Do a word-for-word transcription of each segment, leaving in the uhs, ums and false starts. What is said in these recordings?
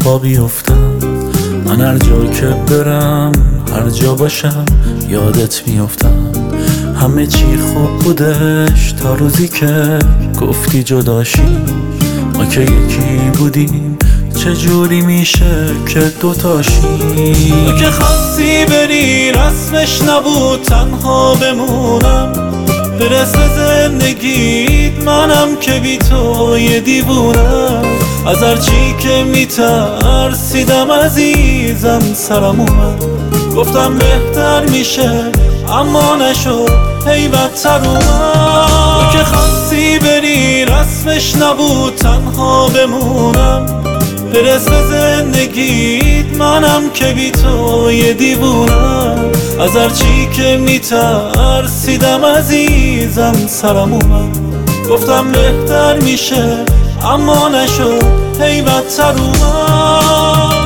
خوابی افتم. من هر جا که برم، هر جا باشم یادت میافتم. همه چی خوب بودش تا روزی که گفتی جداشی. ما که یکی بودیم چجوری میشه که دوتاشی؟ تو که خواستی بری رسمش نبود تنها بمونم. برسه زندگیت منم که بی تو یه دیوونم. از هرچی که میترسیدم عزیزم سرم اومد. گفتم بهتر میشه اما نشد، هی بدتر اومد. تو که خواستی بری رسمش نبود تنها بمونم. برسه زندگیت منم که بی تو یه دیوونم. از هرچی که میترسیدم عزیزم سرم اومد. گفتم بهتر میشه اما نشد، هی بدتر اومد.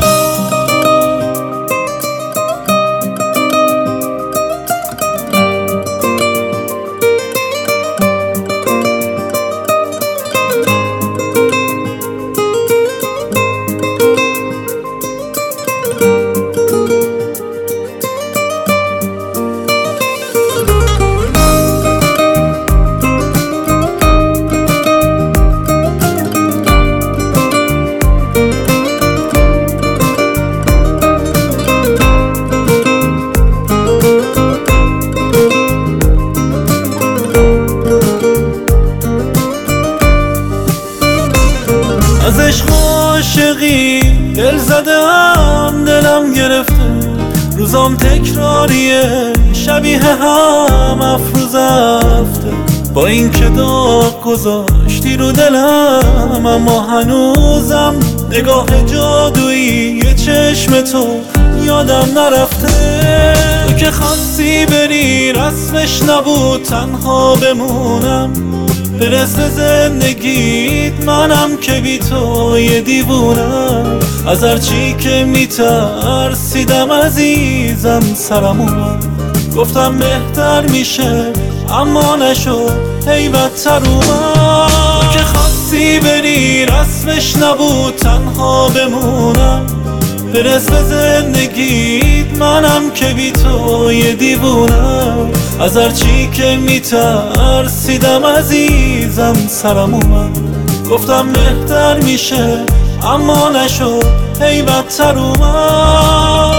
از عشق عاشقی دل زدم، دلم گرفته. روزام تکراریه شبیه هم افروز افته. با این که داغ گذاشتی رو دلم، اما هنوزم نگاه جادویی یه چشم تو یادم نرفته. تو که خواستی بری رسمش نبود تنها بمونم. برسه زندگیت منم که بی تو یه دیوونم. از هرچی که میترسیدم عزیزم سرم اومد. گفتم بهتر میشه اما نشد، هی بدتر اومد. تو که خواستی بری رسمش نبود تنها بمونم. برسه زندگیت منم که بی تو یه دیوونم. از هرچی که میترسیدم عزیزم سرم اومد. گفتم بهتر میشه اما نشد، هی بدتر اومد.